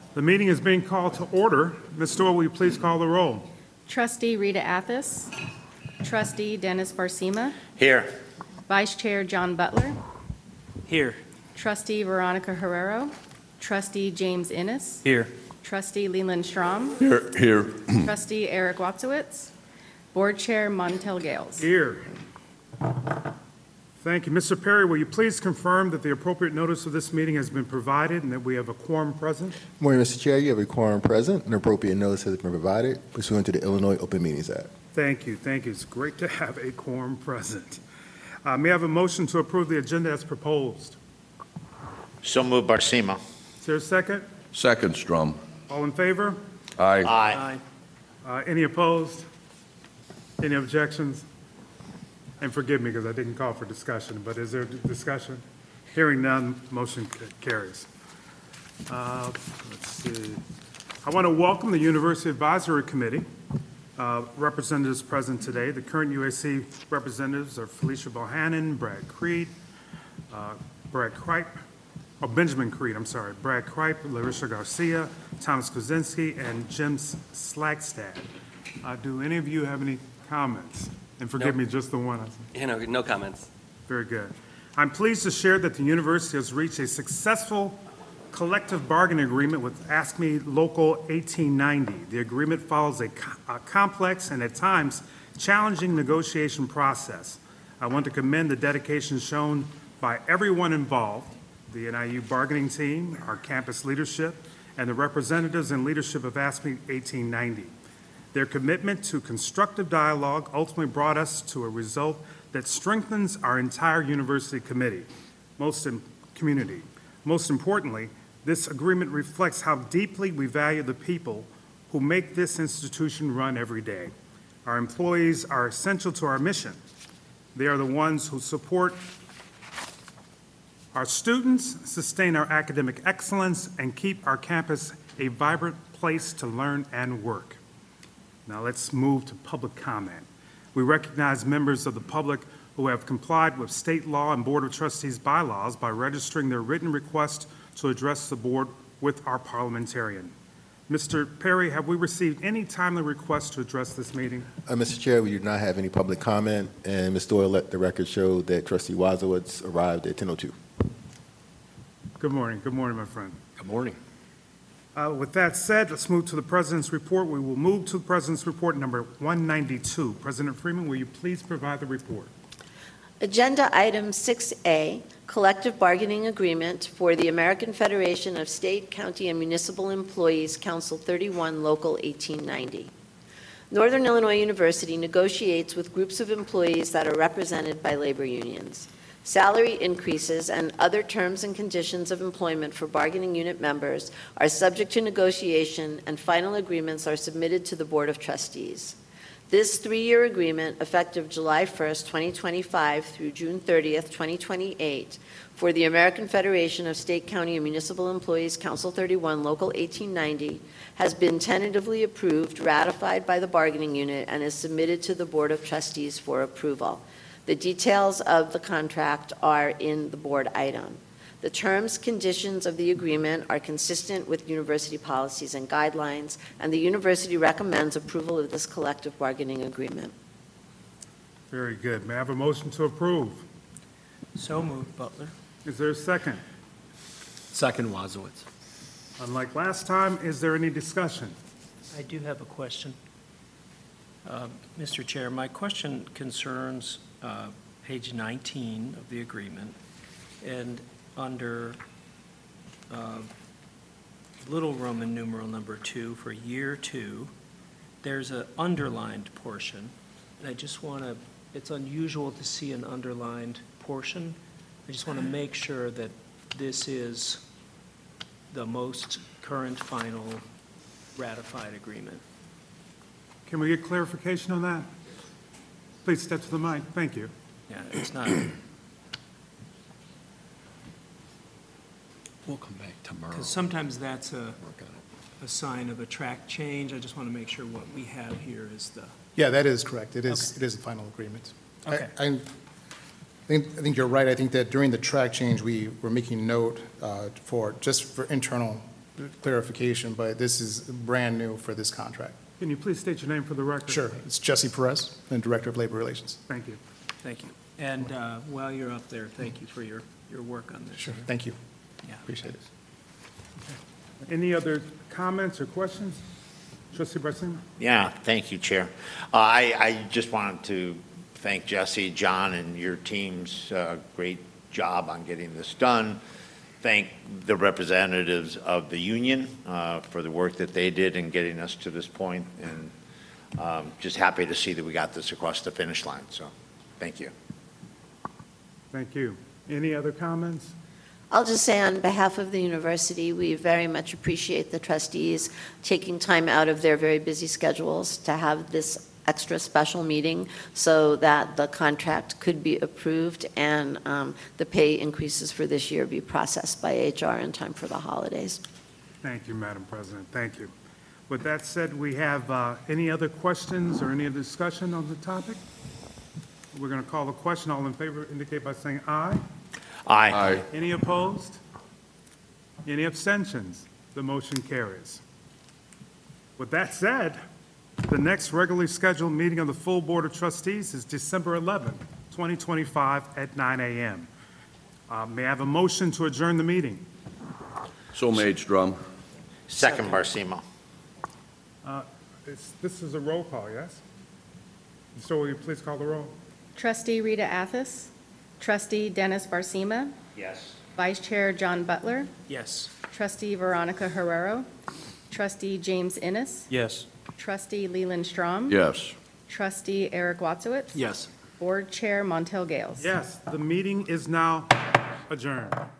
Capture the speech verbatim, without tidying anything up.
The meeting is being called to order. Miz Doyle, will you please call the roll? Trustee Rita Athis. Trustee Dennis Barcima. Here. Vice Chair John Butler. Here. Trustee Veronica Herrero. Trustee James Innes. Here. Trustee Leland Strom. Here, here. Trustee Eric Watzowitz. Board Chair Montel Gales. Here. Thank you. Mister Perry, will you please confirm that the appropriate notice of this meeting has been provided and that we have a quorum present? Morning, Mister Chair. You have a quorum present. An appropriate notice has been provided pursuant to the Illinois Open Meetings Act. Thank you. Thank you. It's great to have a quorum present. Uh, may I have a motion to approve the agenda as proposed? So moved, Barcima. Is there a second? Second, Strom. All in favor? Aye. Aye. Uh, any opposed? Any objections? And forgive me because I didn't call for discussion, but is there discussion? Hearing none, motion ca- carries. Uh, let's see. I want to welcome the University Advisory Committee uh, representatives present today. The current U A C representatives are Felicia Bohannon, Brad Creed, uh, Brad Kripe, oh, Benjamin Creed, I'm sorry, Brad Kripe, Larissa Garcia, Thomas Kuzinski, and Jim Slagstad. Uh, do any of you have any comments? And forgive No. me, just the one. You know, no comments. Very good. I'm pleased to share that the university has reached a successful collective bargaining agreement with ASME Local eighteen ninety. The agreement follows a, co- a complex and at times challenging negotiation process. I want to commend the dedication shown by everyone involved, the N I U bargaining team, our campus leadership, and the representatives and leadership of ASME eighteen ninety. Their commitment to constructive dialogue ultimately brought us to a result that strengthens our entire university committee, most in, community. Most importantly, this agreement reflects how deeply we value the people who make this institution run every day. Our employees are essential to our mission. They are the ones who support our students, sustain our academic excellence, and keep our campus a vibrant place to learn and work. Now let's move to public comment. We recognize members of the public who have complied with state law and Board of Trustees bylaws by registering their written request to address the board with our parliamentarian. Mister Perry, have we received any timely requests to address this meeting? Uh, Mister Chair, we do not have any public comment, and Miz Doyle let the record show that Trustee Wazowitz arrived at ten oh two. Good morning. Good morning, my friend. Good morning. Uh, with that said, let's move to the President's report. We will move to the President's report number one ninety-two. President Freeman, will you please provide the report? Agenda Item six A, Collective Bargaining Agreement for the American Federation of State, County, and Municipal Employees, Council thirty-one, Local eighteen ninety. Northern Illinois University negotiates with groups of employees that are represented by labor unions. Salary increases and other terms and conditions of employment for bargaining unit members are subject to negotiation, and final agreements are submitted to the Board of Trustees. This three-year agreement, effective July first, twenty twenty-five through June thirtieth, twenty twenty-eight, for the American Federation of State, County, and Municipal Employees, Council thirty-one, Local eighteen ninety, has been tentatively approved, ratified by the bargaining unit, and is submitted to the Board of Trustees for approval. The details of the contract are in the board item. The terms, conditions of the agreement are consistent with university policies and guidelines, and the university recommends approval of this collective bargaining agreement. Very good. May I have a motion to approve? So moved, Butler. Is there a second? Second, Wazowitz. Unlike last time, is there any discussion? I do have a question. Uh, Mister Chair, my question concerns uh, page nineteen of the agreement, and under uh, little Roman numeral number two for year two, there's an underlined portion, and I just want to, it's unusual to see an underlined portion. I just want to make sure that this is the most current final ratified agreement. Can we get clarification on that? Please step to the mic. Thank you. Yeah, it's not, We'll come back tomorrow. because sometimes that's a, Work on it. a sign of a track change. I just want to make sure what we have here is the, Yeah, that is correct. It is, Okay. it is a final agreement. I- Okay. I I think, I think you're right. I think that during the track change, we were making note uh, for, just for internal clarification, but this is brand new for this contract. Can you please state your name for the record? Sure, it's Jesse Perez, and Director of Labor Relations. Thank you. Thank you. And uh, while you're up there, thank you for your, your work on this. Sure, thank you. Yeah. Appreciate it. Any other comments or questions? Trustee Barcina? Yeah, thank you, Chair. Uh, I, I just wanted to thank Jesse, John, and your team's uh, great job on getting this done. Thank the representatives of the union uh, for the work that they did in getting us to this point, and um, just happy to see that we got this across the finish line, so thank you. Thank you. Any other comments? I'll just say on behalf of the university, we very much appreciate the trustees taking time out of their very busy schedules to have this extra special meeting so that the contract could be approved and um, the pay increases for this year be processed by H R in time for the holidays. Thank you, Madam President. Thank you. With that said, we have uh, any other questions or any other discussion on the topic? We're going to call the question. All in favor indicate by saying aye. Aye. Aye. Any opposed? Any abstentions? The motion carries. With that said, the next regularly scheduled meeting of the full Board of Trustees is December eleventh, twenty twenty-five at nine a m Uh, May I have a motion to adjourn the meeting? So made, Strum. Second, Barcima. It's- This is a roll call, yes? So will you please call the roll? Trustee Rita Athis. Trustee Dennis Barcima. Yes. Vice Chair John Butler. Yes. Trustee Veronica Herrero. Trustee James Innes. Yes. Trustee Leland Strom. Yes. Trustee Eric Watzowitz. Yes. Board Chair Montel Gales. Yes, the meeting is now adjourned.